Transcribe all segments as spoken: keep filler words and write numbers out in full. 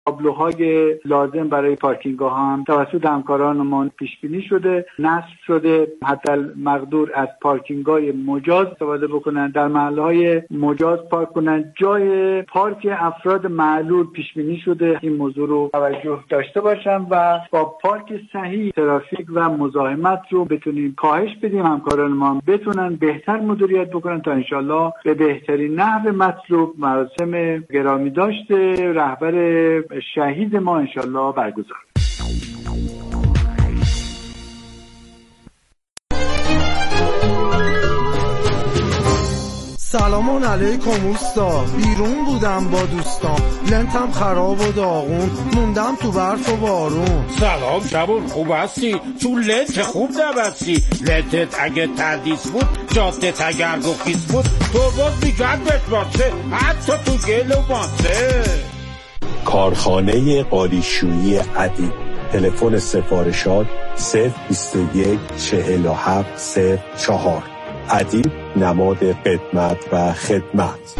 تابلوهای لازم برای پارکینگ ها هم توسط همکارانمان پیش بینی شده، نصب شده. حتی مقدور از پارکینگ های مجاز استفاده بکنن، در محله های مجاز پارک کنن. جای پارک افراد معلول پیش بینی شده، این موضوع رو توجه داشته باشن و با پارک صحیح ترافیک و مزاحمت رو بتونیم کاهش بدیم. همکاران ما بتونن بهتر مدیریت بکنن تا انشالله به بهترین نحو مطلوب مراسم گرامی داشته رهبر شهید ما انشالله برگزار. سلام علیکم اوستا، بیرون بودم با دوستان، لنتم خراب و داغون، موندم تو برف و بارون. سلام شبون، خوب هستی؟ تو لنت خوب نبستی. لنتت اگه تردیس بود، جادت اگر گفیس بود، تو باز میگرد بشباسته حتی تو گل و ماسه. کارخانه قالیشویی ادیب. تلفن سفارشات صفر بیست و یک چهل و هفت صفر چهار. ادیب نماد قدمت و خدمت.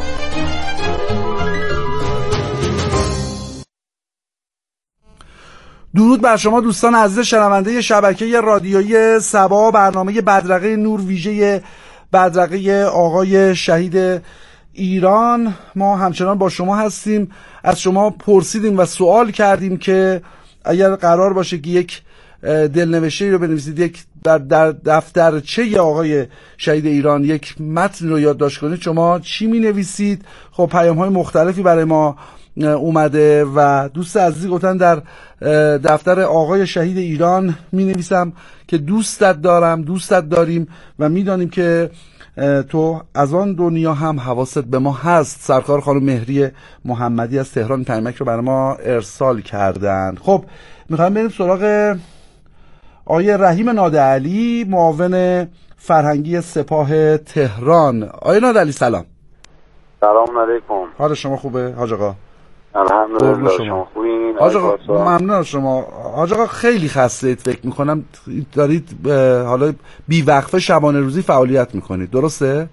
درود بر شما دوستان عزیز شنونده شبکه رادیویی سبا، برنامه بدرقه نور ویژه بدرقه آقای شهید ایران. ما همچنان با شما هستیم. از شما پرسیدیم و سوال کردیم که اگر قرار باشه که یک دلنوشته رو بنویسید، یک در, در دفترچه آقای شهید ایران یک متن رو یادداشت کنید، شما چی می نویسید؟ خب پیام های مختلفی برای ما اومده و دوست عزیزی گفتن در دفتر آقای شهید ایران می نویسم که دوستت دارم، دوستت داریم و می دانیم که تو از آن دنیا هم حواست به ما هست. سرکار خانم مهری محمدی از تهران پیامک رو برای ما ارسال کردن. خب میخوایم بریم سراغ آقای رحیم نادعلی، معاون فرهنگی سپاه تهران. آقای نادعلی سلام. سلام علیکم. حال شما خوبه حاج آقا؟ الحمدلله. شما خوبین حاج آقا؟ ممنون از شما حاج آقا. خیلی خسته اید، فکر میکنم دارید حالا بی وقفه شبانه روزی فعالیت میکنید، درسته؟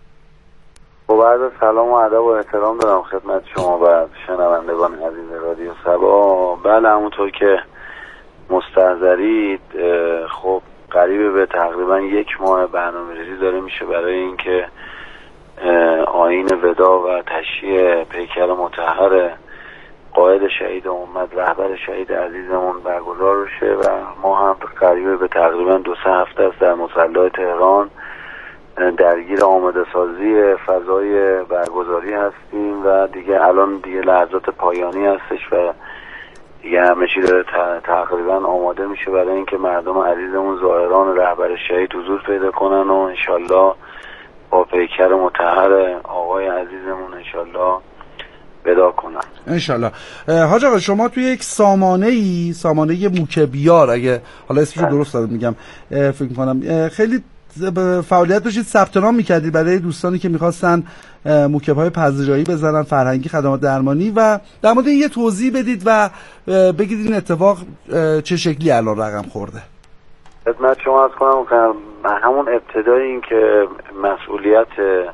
خب عرض سلام و ادب و احترام دارم خدمت شما و شنوندگان عزیز رادیو سبا. بله همونطور که مستحضرید، خب قریب به تقریبا یک ماه برنامه‌ریزی داره میشه برای اینکه آیین ودا و تشییع پیکر مطهر قائد شهید امت، رهبر شهید عزیزمون برگزار بشه و ما هم قریب به تقریبا دو سه هفته است در مصلی تهران درگیر آماده سازی فضای برگزاری هستیم و دیگه الان دیگه لحظات پایانی هستش و دیگه همه چی داره تقریبا آماده میشه برای اینکه مردم عزیزمون زائران رهبر شهید حضور پیدا کنن و انشالله با پیکر مطهر آقای عزیزمون انشالله ودا کنن انشالله. حاج آقا شما توی یک سامانه ای، سامانه موکبیار، اگه حالا اسمشو درست دارم میگم فکر میکنم، خیلی فعالیت داشتید، ثبت نام میکردید برای دوستانی که میخواستن موکب‌های پذیرایی بزنن، فرهنگی، خدمات درمانی، و در مورد این یه توضیح بدید و بگید این اتفاق چه شکلی الان رقم خورده. خدمت شما عرض کنم همون ابتدای این که مسئولیت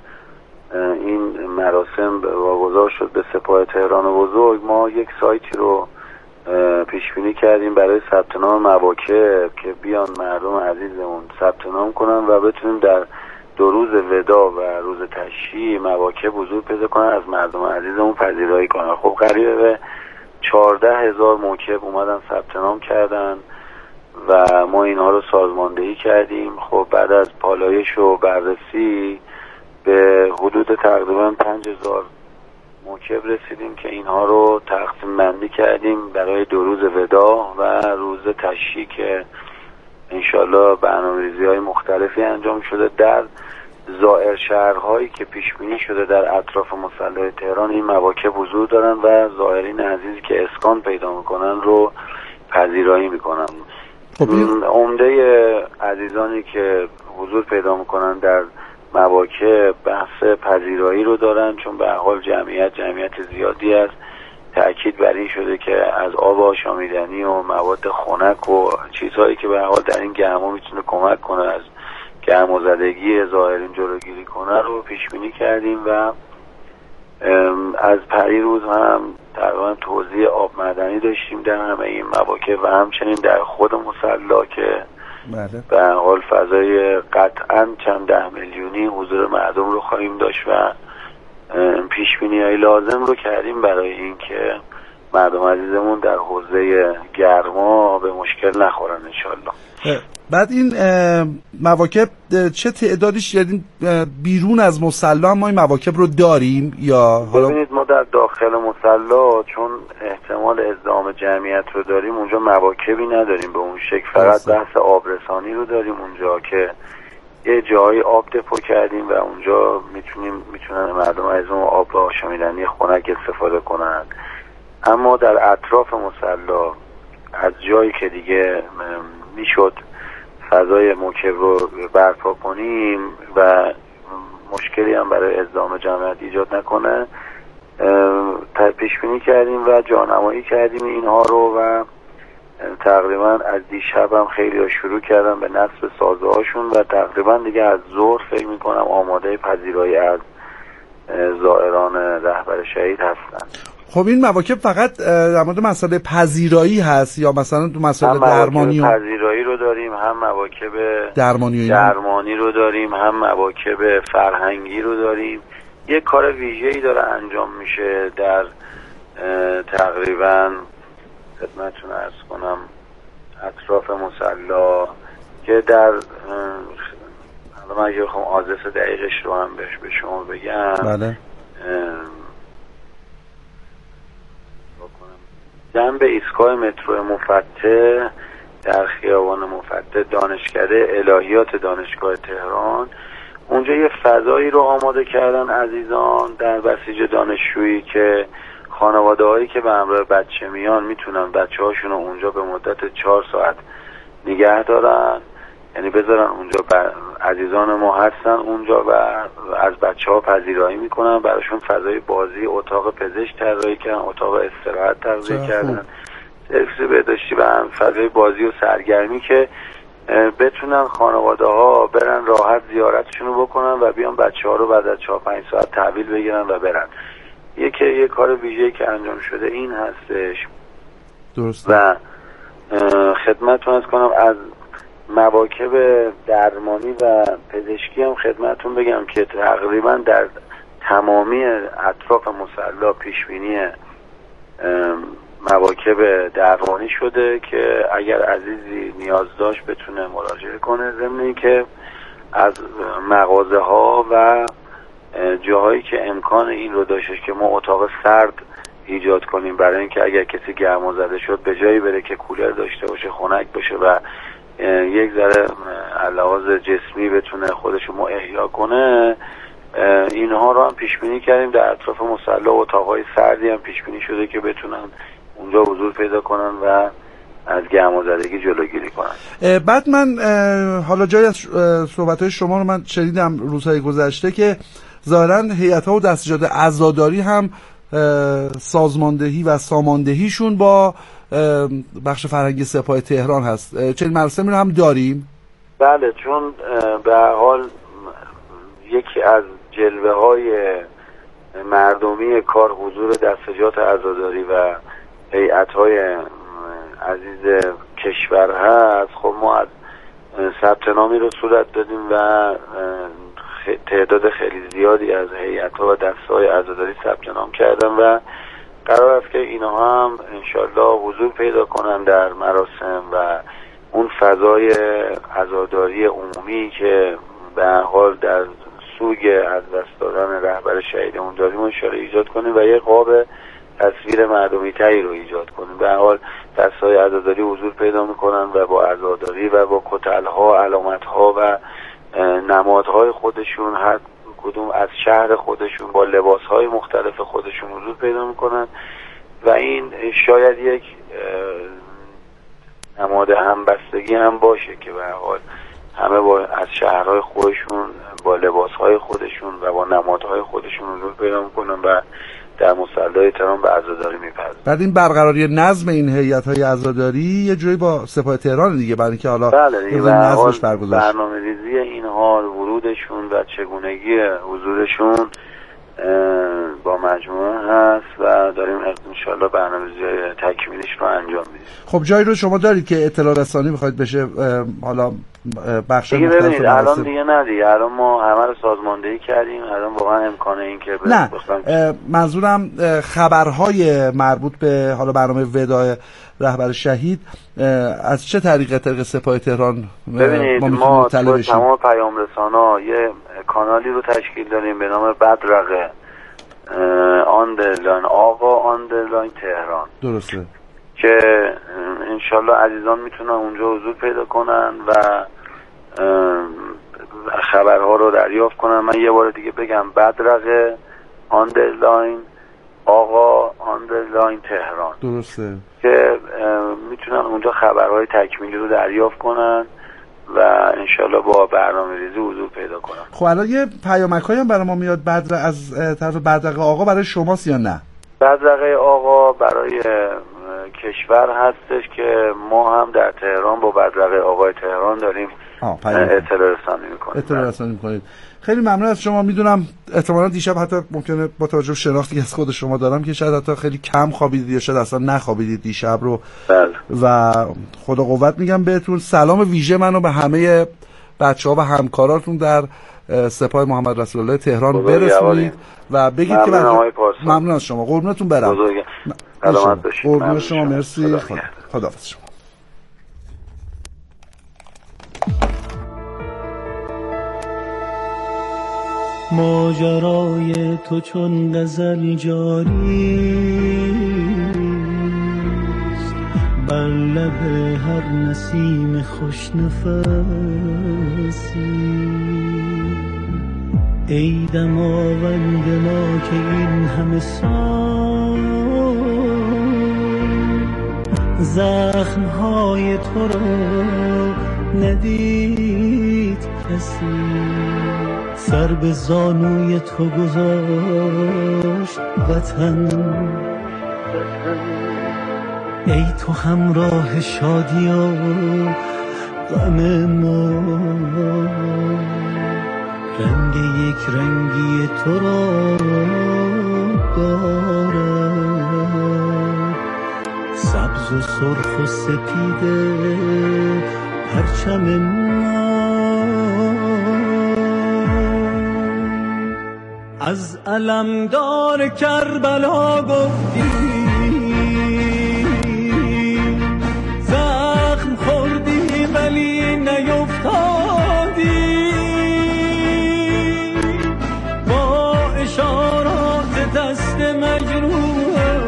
این مراسم واگذار شد به سپاه تهران بزرگ، ما یک سایتی رو پیش بینی کردیم برای ثبت نام مواکب که بیان مردم عزیزمون ثبت نام کنن و بتونیم در دو روز ودا و روز تشییع مواکب حضور پیدا کنن، از مردم عزیزمون پذیرایی کنن. خب قریب به چهارده هزار موکب اومدن ثبت نام کردن و ما اینها رو سازماندهی کردیم. خب بعد از پالایش و بررسی به حدود تقریبا پنج هزار موکب رسیدیم که اینها رو تقسیم بندی کردیم برای دو روز ودا و روز تشییع که انشالله برنامه‌ریزی های مختلفی انجام شده در زائر شهرهایی که پیش بینی شده در اطراف مصلی تهران. این مواکب حضور دارن و زائرین عزیزی که اسکان پیدا میکنن رو پذیرایی میکنن. عمده عزیزانی که حضور پیدا میکنن در مواکب بحث پذیرایی رو دارن، چون به حال جمعیت جمعیت زیادی است. تأکید بر این شده که از آب آشامیدنی و مواد خنک و چیزهایی که به حال در این گرما میتونه کمک کنه از گرمازدگی ظاهرین جلوگیری کنه رو پیش بینی کردیم و از پریروز هم تقریبا توزیع آب معدنی داشتیم در همه این مواقع و همچنین در خود مصلی که بله. به هر حال فضای قطعا چند ده میلیونی حضور مردم رو خواهیم داشت و پیشبینی‌های لازم رو کردیم برای اینکه مردم عزیزمون در حوزه گرما به مشکل نخورن انشالله. بعد این مواکب چه تعدادیش، یعنی بیرون از مصلی ما این مواکب رو داریم یا ببینید ما در داخل مصلی چون احتمال ازدحام جمعیت رو داریم اونجا مواکبی نداریم به اون شکل، فقط بحث آبرسانی رو داریم اونجا که یه جایی آب دپو کردیم و اونجا میتونیم میتونن مردم عزیزمون آب آشامیدنی خنک استفاده کنن. اما در اطراف مصلی از جایی که دیگه میشد فضای موکب رو برپا کنیم و مشکلی هم برای ازدحام جمعیت ایجاد نکنه پیش بینی کردیم و جانمایی کردیم اینها رو و تقریبا از دیشب هم خیلی ها شروع کردن به نصب سازه هاشون و تقریبا دیگه از ظهر فکر میکنم آماده پذیرایی از زائران رهبر شهید هستن. خب این مواکب فقط در مورد مسئله پذیرایی هست یا مثلا تو مسئله درمانی؟ هم پذیرایی رو داریم، هم مواکب درمانی, درمانی رو داریم، هم مواکب فرهنگی رو داریم. یک کار ویژه‌ای داره انجام میشه در تقریبا خدمتتون عرض کنم اطراف مصلی که در حالا من اگه بخوام آدرس دقیقش رو هم بهش به شما بگم بله. جنب ایستگاه مترو مفتح در خیابان مفتح دانشکده الهیات دانشگاه تهران، اونجا یه فضایی رو آماده کردن عزیزان در بسیج دانشجویی که خانواده هایی که به همراه بچه میان میتونن بچه هاشون رو اونجا به مدت چهار ساعت نگه دارن، یعنی بذارن اونجا عزیزان ما هستن اونجا و از بچه ها پذیرایی میکنن، براشون فضای بازی، اتاق پزشک طراحی کردن، اتاق استراحت طراحی کردن، سرویس بهداشتی و هم فضای بازی و سرگرمی که بتونن خانواده ها برن راحت زیارتشون رو بکنن و بیان بچه ها رو بعد از چهار پنج ساعت تحویل بگیرن و برن. یکی یه کار ویژه‌ای که انجام شده این هستش. درست. و خدمتتون از کنم از مواکب درمانی و پزشکی هم خدمتتون بگم که تقریبا در تمامی اطراف مصلی پیشبینی مواکب درمانی شده که اگر عزیزی نیاز داشت بتونه مراجعه کنه، ضمن اینکه از مغازه ها و جاهایی که امکان این رو داشتش که ما اتاق سرد ایجاد کنیم برای اینکه اگر کسی گرما زده شد به جایی بره که کولر داشته باشه، خنک باشه و یک ذره لحاظ جسمی بتونه خودشو ما احیا کنه، اینها رو هم پیش بینی کردیم. در اطراف مصلی اتاقای سردی هم پیش بینی شده که بتونن اونجا حضور پیدا کنن و از گرمازدگی جلوگیری کنن. بعد من حالا جای از صحبت‌های شما رو من شنیدم روزهای گذشته که ظاهراً هیئت‌ها و دستجات عزاداری هم سازماندهی و ساماندهیشون با بخش فرهنگی سپاه تهران هست. چنین مراسمی رو هم داریم؟ بله، چون به هر حال یکی از جلوه‌های مردمی کار حضور دستجات عزاداری و هیئت‌های عزیز کشور هست. خب ما از ثبت نامی رو صورت دادیم و تعداد خیلی زیادی از هیئت‌ها و دسته‌های عزاداری ثبت نام کردن و قرار است که اینها هم انشالله حضور پیدا کنن در مراسم و اون فضای عزاداری عمومی که به هر حال در سوگ از دست دادن رهبر شهیدمون داریم انشالله ایجاد کنیم و یک قاب تصویر مردمی تایی رو ایجاد کنیم. به هر حال دسته‌های عزاداری حضور پیدا میکنن و با عزاداری و با کتل‌ها، علامت‌ها و نمادهای خودشون هر کدوم از شهر خودشون با لباسهای مختلف خودشون حضور پیدا میکنن و این شاید یک نماد همبستگی هم باشه که به هر حال همه با از شهرهای خودشون با لباسهای خودشون و با نمادهای خودشون حضور پیدا میکنن و در مصلی تهران به عزاداری میپردازن. بعد این برقراری نظم این هیئت‌های عزاداری یه جوری با سپاه تهران دیگه، برای اینکه حالا بله نظمش برگزار برنامه‌ریزی اینها، ورودشون و چگونگی حضورشون با مجموعه هست و داریم انشالله برنامه‌ریزی تکمیلیش رو انجام میدیم. خب جایی رو شما دارید که اطلاع رسانی بخواید بشه حالا بخش دیگه ببینید الان دیگه نه دیگه الان ما همه رو سازماندهی کردیم، الان واقعا امکانه این که نه منظورم خبرهای مربوط به حالا برنامه وداع رهبر شهید از چه طریق طریق سپاه تهران ببینید ما تو تمام پیام رسانا یه کانالی رو تشکیل دادیم به نام بدرقه آندرلاین آقا آندرلاین تهران. درسته که انشالله عزیزان میتونن اونجا حضور پیدا کنن و خبرها رو دریافت کنن. من یه بار دیگه بگم بدرقه آندرلاین آقا آندرلاین تهران. درسته که میتونن اونجا خبرهای تکمیلی رو دریافت کنن و انشالله با برنامه ریزی حضور پیدا کنن. خب الان یه پیامک‌هایی هم برای ما میاد بدر از طرف بدرقه آقا برای شماست یا نه؟ بدرقه آقا برای کشور هستش که ما هم در تهران با بدرقه آقای تهران داریم اطلاع رسانی میکنیم. اطلاع رسانی میکنید. خیلی ممنون از شما. میدونم احتمالاً دیشب حتی ممکنه با توجه به شناختی از خود شما دارم که شاید حتی خیلی کم خوابیدید یا شاید اصلا نخوابیدید دیشب رو. بله. و خدا قوت میگم بهتون. سلام ویژه منو به همه بچه‌ها و همکاراتون در سپاه محمد رسول الله تهران برسونید و بگید که ممنون از شما. قربونتون برم. سلامت باشید. قربون شما. مرسی. خدا خداحافظ شما. ماجرای تو چون غزل جاریست بر لب هر نسیم خوش نفسی. ای دماوند ما که این همه سال زخمهای تو را ندید کسی. سر به زانوی تو گذاشت وطن. ای تو همراه شادی و غم ما. رنگ یک رنگی تو را دارد، سبز و سرخ و سپیده پرچم ما. از علمدار کربلا گفتی زخم خوردی ولی نیفتادی. با اشارات دست مجروح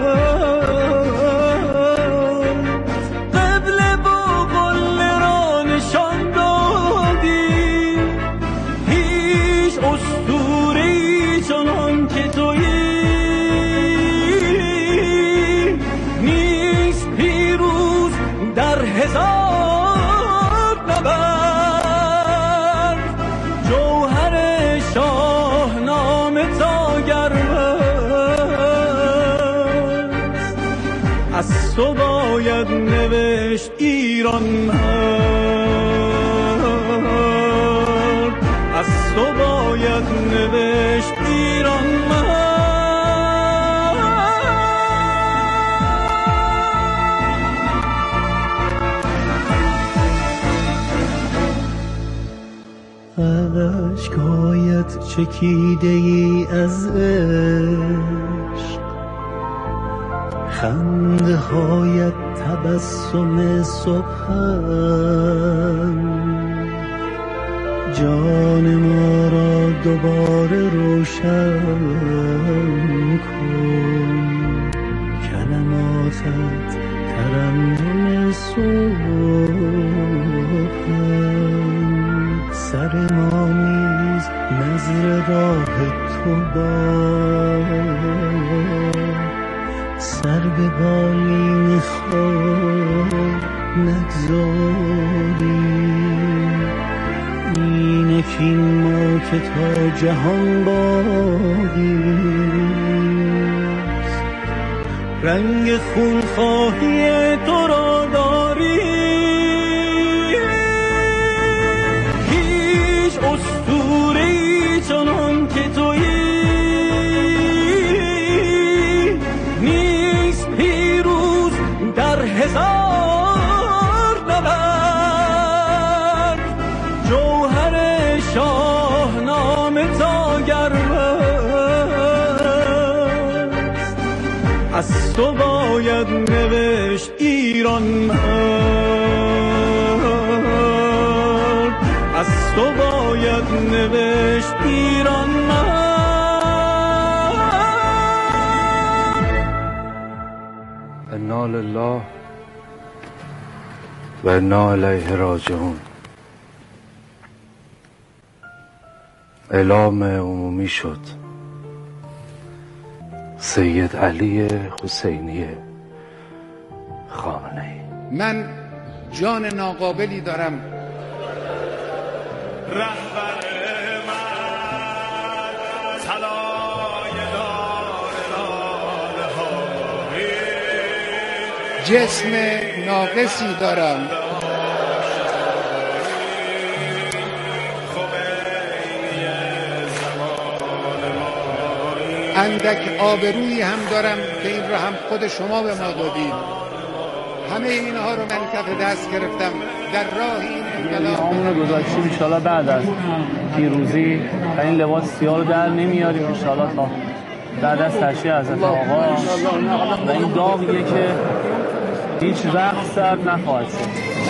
قبله با قله را نشان دادی. هیچ اسطوره‌ای چنان که تویی نیست پیروز در هزار نبرد. جوهر شاهنامه تا گرمست از تو باید نوشت ایران مرد. از تو باید نوشت ایران مرد. عشقایت چکیده ای از عشق، خنده هایت تبسم صبحم. جان ما را دوباره روشن کن، کلماتت ترنم صبحم. سر ما نیز نظر راه تو باد، سر به بالین خواب نگذاری. اینکین ما که تا جهان باقیست، رنگ خونخواهی تو را داری. هیچ اسطوره‌ای چنان که تویی در هزار نبرد جوهر شاهنامه تا گرمست از تو باید نوشت ایران مرد از تو باید نوشت ایران مرد انا لله و انا الیه راجعون. اعلام عمومی شد سید علی حسینی خامنه‌ای. من جان ناقابلی دارم. رهبر من طلای لاله جسم ناقصی دارم. اندک آبرویی هم دارم که این رو هم خود شما به ما دادید. همه اینها رو من کف دست گرفتم در راه این انقلاب. همون رو گذاشتیم انشالله بعد از پیروزی و این لباس سیاه رو در نمیاریم انشالله تا بعد از تشریع حضرت آقا و این داغیه که هیچ وقت سرد نخواهد شد.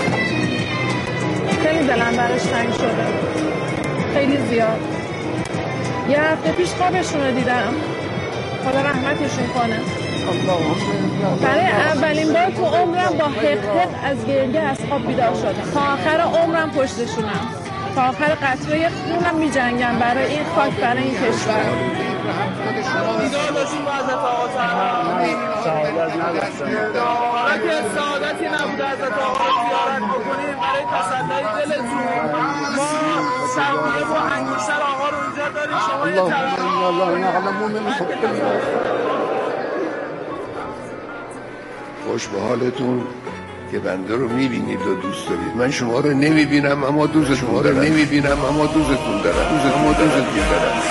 خیلی دلم براش تنگ شده، خیلی زیاد. یه هفته پیش خوابشون رو دیدم، خدا رحمتشون کنه. برای اولین بار تو عمرم با حق حق از گریه از خواب بیدار شدم. تا آخر عمرم پشتشونم، تا آخر قطره خونم می جنگم برای این خاک، برای این کشور. بیدار باشیم با حضرت آقا سعادت نداشتیم، حالا که سعادتی نبوده حضرت آقا زیارت بکنیم برای تسلای دلتون. ما شبیه با انگشتر آقا رو اینجا داریم. شما یه خوش به حالتون که بنده رو میبینید و دوست دارید. من شما رو نمیبینم اما دوست شما رو نمیبینم اما دوستتون دارم. دوست اما دوستتون دارم.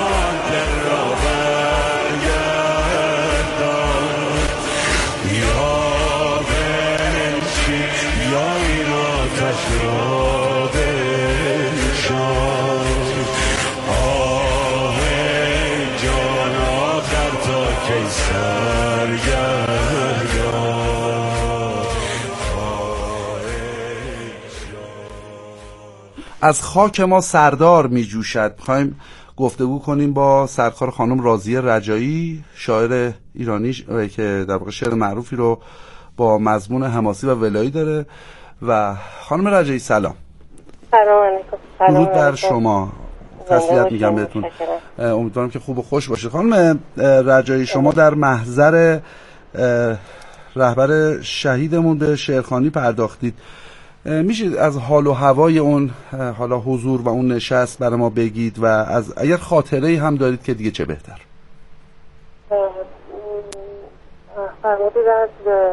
از خاک ما سردار می جوشد. می‌خوایم گفتگو کنیم با سرکار خانم راضیه رجایی، شاعر ایرانی که در واقع شعر معروفی رو با مضمون حماسی و ولایی داره. و خانم رجایی سلام. سلام علیکم. درود بر شما. تسلیت میگم بهتون. امیدوارم که خوب و خوش باشید. خانم رجایی، شما در محضر رهبر شهیدمون به شعرخوانی پرداختید. میشه از حال و هوای اون حالا حضور و اون نشست برای ما بگید و از اگر خاطره‌ای هم دارید که دیگه چه بهتر. فرمودید از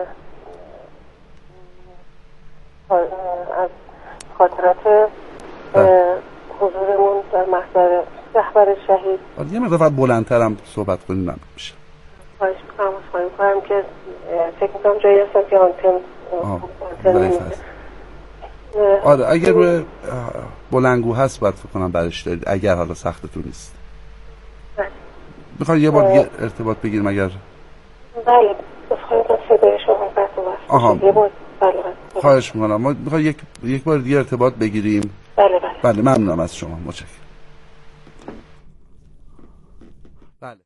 از خاطرات حضورمون در محضر رهبر شهید. یه مقدار بلندترم صحبت کنید ممنون میشه. خواهش می‌کنم خواهش می‌کنم که فکر می‌کنم جایی هستم که آنتن آنتن آره اگر روی بلنگو هست باید فکر کنم برش دارید، اگر حالا سختتون نیست. میخوای یه بار دیگه ارتباط بگیریم اگر؟ بله بخواید صدای شما قطع آها یه بار بله بله خواهش میکنم. ما میخوای یک یک بار دیگه ارتباط بگیریم. بله بله بله ممنونم از شما، متشکرم. بله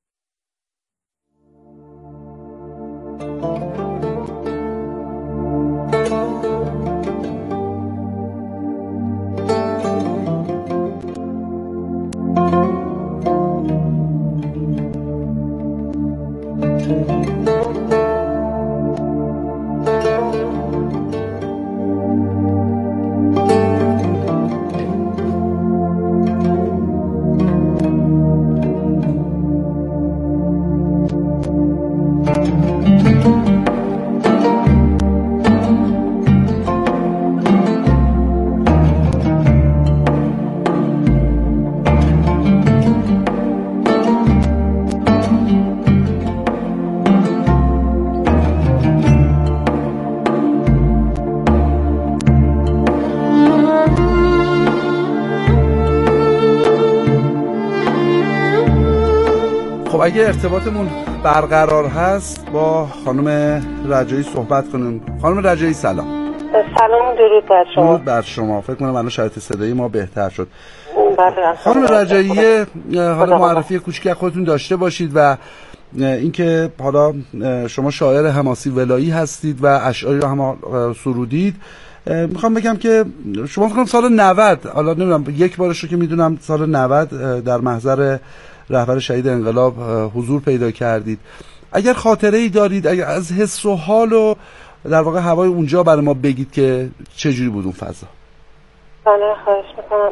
اگه ارتباطمون برقرار هست با خانم رجایی صحبت کنیم. خانم رجایی سلام. سلام، درود بر شما. درود بر شما. فکر کنم الان شرایط صدایی ما بهتر شد. بله. خانم رجایی، حالا معرفی کوچیکی خودتون داشته باشید و اینکه حالا شما شاعر حماسی ولایی هستید و اشعاری رو هم سرودید. میخوام بگم که شما فکر کنم سال نود، حالا نمیدونم یک بارش رو که میدونم سال نود در محضر رهبر شهید انقلاب حضور پیدا کردید. اگر خاطره ای دارید، اگر از حس و حال و در واقع هوای اونجا برای ما بگید که چجوری بود اون فضا. بله، خواهش میکنم.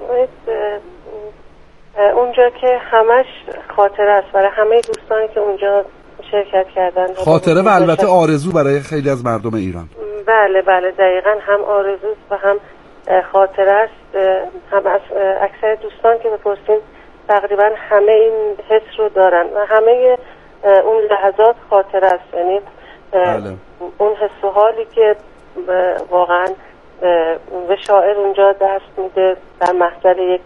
اونجا که همش خاطره است برای همه دوستانی که اونجا شرکت کردن. خاطره و البته آرزو برای خیلی از مردم ایران. بله بله، دقیقاً هم آرزوست و هم خاطره است. هم از اکثر دوستان که بپرسیم تقریبا همه این حس رو دارن و همه اون لحظات خاطره است. یعنی بله. اون حس و حالی که واقعا به شاعر اونجا دست میده در محضر یک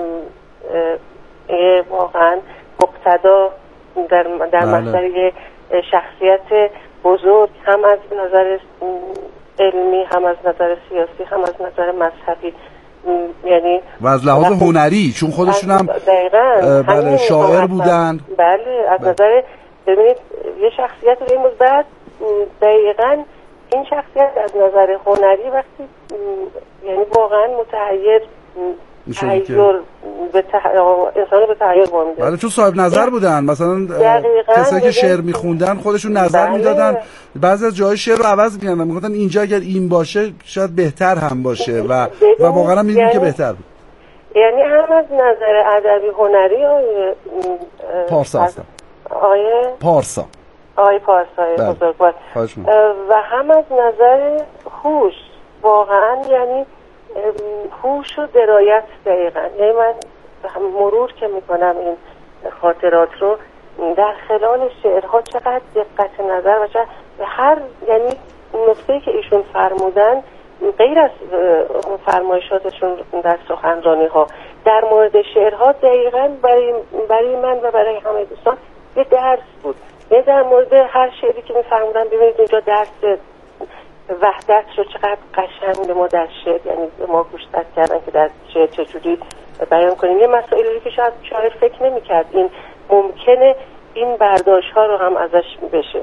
واقعا مقتدا، در, در محضر یک شخصیت بزرگ، هم از نظر علمی، هم از نظر سیاسی، هم از نظر مذهبی، یعنی و از لحاظ هنری، چون خودشون هم بله شاعر بودن. بله، از نظر ببینید یه شخصیت رو این بعد دقیقاً این شخصیت از نظر هنری وقتی یعنی واقعا متحیر تحیر به تح... انسان به تحیر وامی داره. بله، چون صاحب نظر بودن. مثلا کسایی که شعر میخوندن خودشون نظر بله. میدادن، بعضی از جای شعر رو عوض می‌کردن و میگفتن اینجا اگر این باشه شاید بهتر هم باشه و و واقعا می‌دونیم یعنی... که بهتر بود. یعنی هم از نظر ادبی هنری آیه پارسا هستم. آیه پارسا آیه پارسا بزرگوار و هم از نظر هوش، واقعا یعنی هوش و درایت. دقیقا یعنی من مرور که میکنم این خاطرات رو در خلال شعرها چقدر دقت نظر و چقدر هر یعنی نکته‌ای که ایشون فرمودن غیر از فرمایشاتشون در سخنرانی ها در مورد شعرها دقیقا برای, برای من و برای همه دوستان یه درس بود. یعنی در مورد هر شعری که میفرمودن ببینید اینجا درس وحدت رو چقدر قشنگ به ما در شعر، یعنی ما گوشتت کردن که در شعر چجوری بیان کنیم. یه مسائلی که شاید شاعر فکر نمی کرد این ممکنه این برداشت ها رو هم ازش بشه.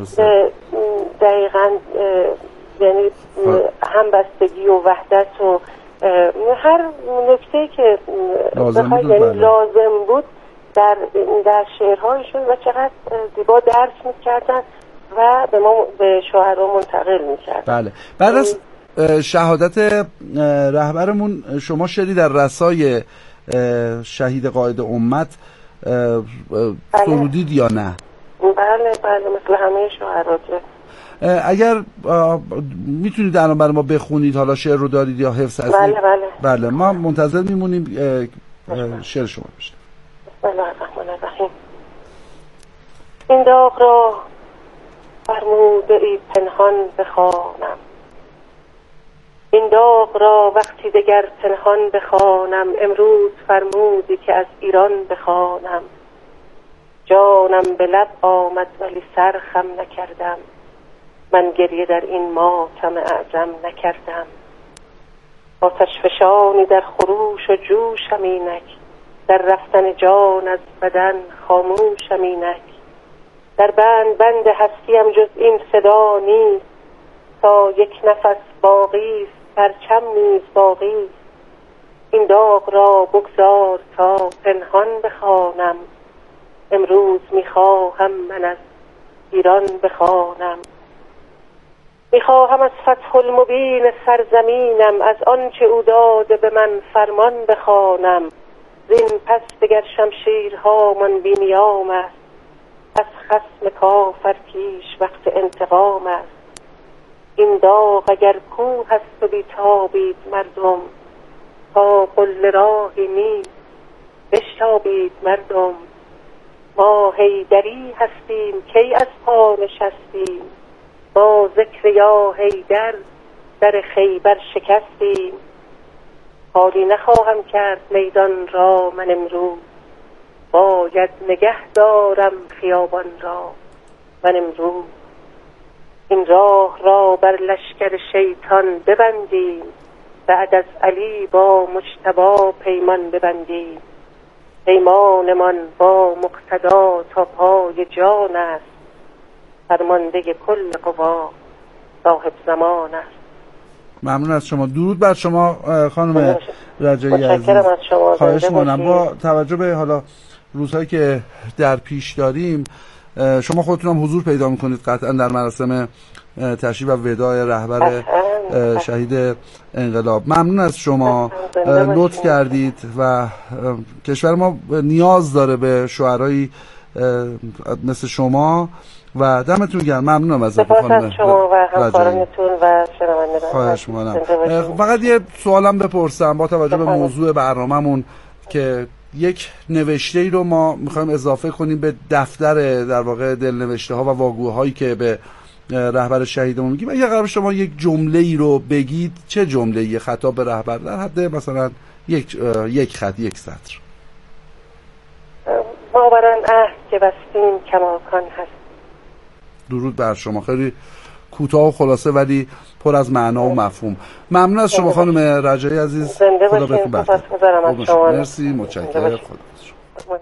دقیقاً یعنی همبستگی و وحدت و هر نکته که لازم, یعنی لازم بود در در شعرهایشون و چقدر زیبا درس میکردن و به ما به شاعرها منتقل میکرد. بله. بعد از شهادت رهبرمون شما شعری در رسای شهید قائد امت سرودید یا نه؟ بله بله، مثل همه شاعرها. اگر میتونید الان برای ما بخونید، حالا شعر رو دارید یا حفظ هستید؟ بله بله بله، ما منتظر میمونیم شعر شما بشه. بسم الله الرحمن الرحیم. این داغ را فرموده ای پنهان بخوانم، این داغ را وقتی دگر پنهان بخوانم، امروز فرمودی که از ایران بخوانم. جانم به لب آمد ولی سر خم نکردم، من گریه در این ماتم اعظم نکردم. آتش فشانی در خروش و جوشم اینک، در رفتن جان از بدن خاموشم اینک. در بند بند هستیم جز این صدا نیست، تا یک نفس باقی است پرچم نیز باقی است. این داغ را بگذار تا پنهان بخوانم، امروز میخواهم من از ایران بخوانم. میخواهم از فتح المبین سرزمینم، از آنچه او داده به من فرمان بخوانم. زین پس دگر شمشیرها من بی نیام است، از خصم کافر پیش وقت انتقام است. این داغ اگر کوه است و بیتابید مردم، تا قله راهی نیست بشتابید مردم. ما حیدری هستیم کی از پا نشستیم، با ذکر یا حیدر در خیبر شکستیم. حالی نخواهم کرد میدان را من امروز، باید نگه دارم خیابان را. من امروز این راه را بر لشکر شیطان ببندیم، بعد از علی با مجتبی پیمان ببندیم. پیمانمان با مقتدا تا پای جان است، فرمانده کل قوا صاحب زمان است. ممنون از شما. درود بر شما خانم رجایی عزیز. متشکرم از شما. خواهش می‌کنم. با توجه به حالا روزهایی که در پیش داریم، شما خودتون هم حضور پیدا می‌کنید قطعا در مراسم تشییع و وداع رهبر شهید انقلاب. ممنون از شما، لطف کردید و کشور ما نیاز داره به شعرایی مثل شما و دمتون گرم. ممنونم ازتون خانم شما و همکارانتون و شنوندگان. خواهش می‌کنم. فقط یه سوالم بپرسم با توجه به موضوع برنامه‌مون که یک نوشته‌ای رو ما می‌خوایم اضافه کنیم به دفتر در واقع دلنوشته‌ها و واگوهایی که به رهبر شهیدمون میگیم. اگه قرار شما یک جمله‌ای رو بگید، چه جمله‌ای خطاب به رهبر در حد مثلا یک یک خط، یک سطر؟ ما بر آن عهد که بستیم کماکان هست. درود بر شما. خیلی کوتاه و خلاصه ولی پر از معنا و مفهوم. ممنون از شما خانم رجایی عزیز. خدا بهتون بخیر. مرسی، متشکرم. خدا.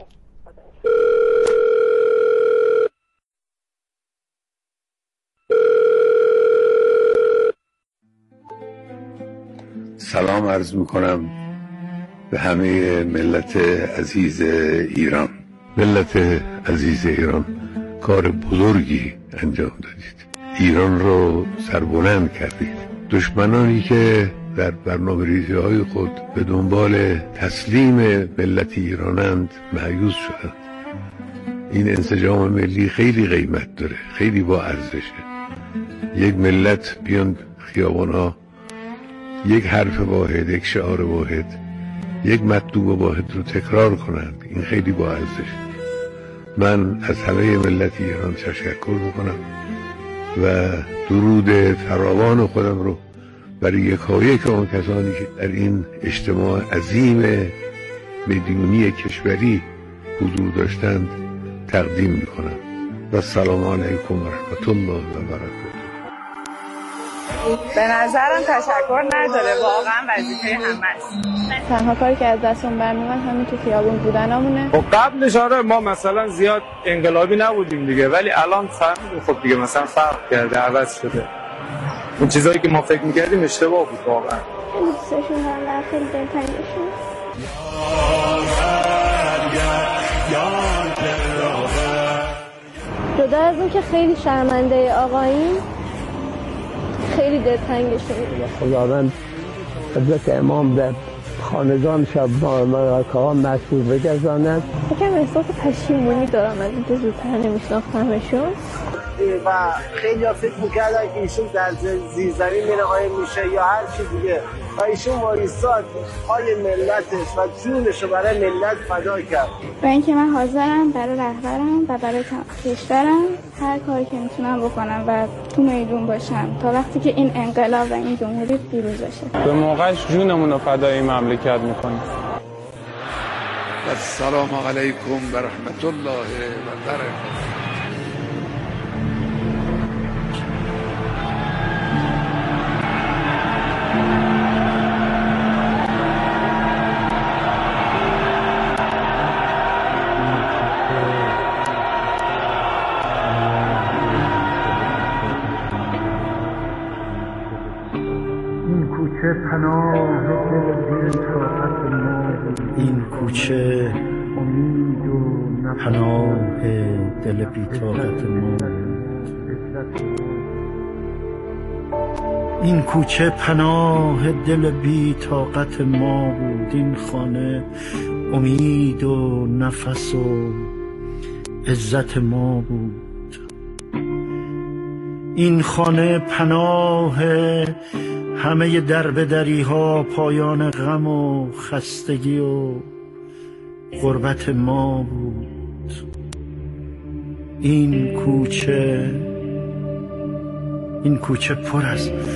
سلام عرض میکنم به همه ملت عزیز ایران. ملت عزیز ایران، کار بزرگی انجام دادید. ایران رو سربلند کردید. دشمنانی که در برنامه‌ریزی های خود به دنبال تسلیم ملت ایرانند مایوس شدند. این انسجام ملی خیلی قیمت داره، خیلی با ارزشه. یک ملت بیان خیابان‌ها یک حرف واحد، یک شعار واحد، یک مطلوب واحد رو تکرار کنند، این خیلی با ارزش. من از همه ملت ایران تشکر میکنم و درود فراوان خودم رو برای یکایک اون کسانی که در این اجتماع عظیم میلیونی کشوری حضور داشتند تقدیم میکنم. و السلام علیکم و رحمت الله و برکاته. به نظرم تشکر نداره، واقعا وظیفه همه‌ست. تنها کاری که از دستمون برمیاد همین تو خیابون بودنامونه. خب قبلش آره ما مثلا زیاد انقلابی نبودیم دیگه، ولی الان فهمیدیم خب دیگه مثلا فرق کرده، عوض شده. اون چیزایی که ما فکر می‌کردیم اشتباه بود واقعا. دوستشون دارم، خیلی دلتنگشون. جدا از اون که خیلی شرمنده آقاییم، خیلی دلتنگشون. خداوند حضرت امام در خانگان شب مبارکه ها مسئول بگذاند. یکم احساس پشیمونی دارم از اینکه زودتر نمیشناختمشون و خیلی ها فکر میکردن که ایشون در زیر زمین میره قایم میشه یا هر چی دیگه، و ایشون وایساد پای ملتش و جونش رو برای ملت فدا کرد. و اینکه من حاضرم برای رهبرم و برای کشورم هر کاری که میتونم بکنم و تو میدون باشم تا وقتی که این انقلاب و این جمهوری پیروز بشه. به موقعش جونمون رو فدای مملکت میکنیم. السلام علیکم و رحمت الله و برکاته. این کوچه پناه دل بی‌طاقت ما، این کوچه پناه دل بی‌طاقت ما بود. این خانه امید و نفس و عزت ما بود. این خانه پناه همه دربدری ها، پایان غم و خستگی و غربت ما بود. این کوچه این کوچه پر از